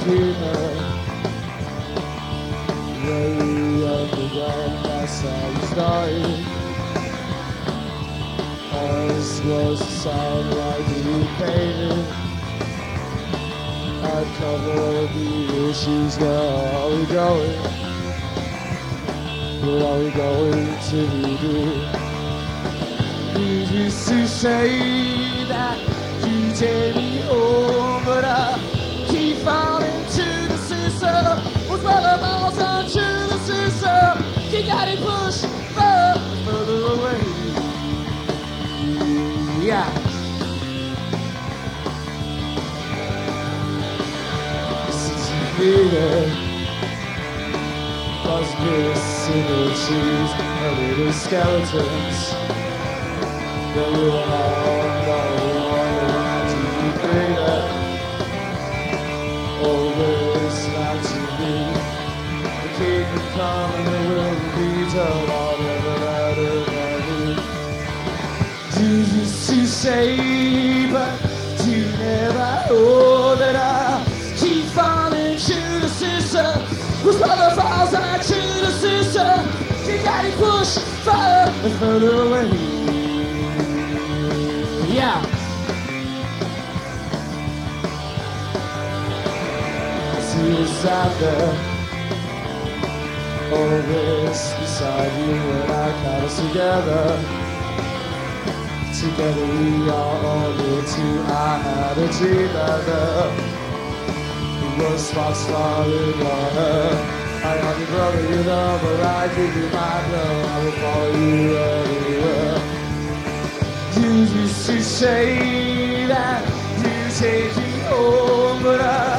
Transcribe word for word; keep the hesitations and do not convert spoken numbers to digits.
feeling. Way underground, that's how we started. Ours was a sound like we painted. I'd cover the issues, where are we going? Where are we going to do? You used to say that you take me home, but I keep falling to the system. Was well about on to the system. You got it pushed further, further away. Yeah. This is a feeling. Cause missing the trees and little skeletons. That we were all around to be greater. Always not to be. The kingdom come and there will be till all ever matter. Jesus to say, but you never know that I keep falling to the system. Was brother falls out to the system. You got it pushed further and further away. Yeah. See us out there, always beside you when I count us together. Together we are all here too. I had a dream that there was spots falling on her. I am your brother, you know, but I give you my love. I will follow you everywhere. You used to say that you take me home, but I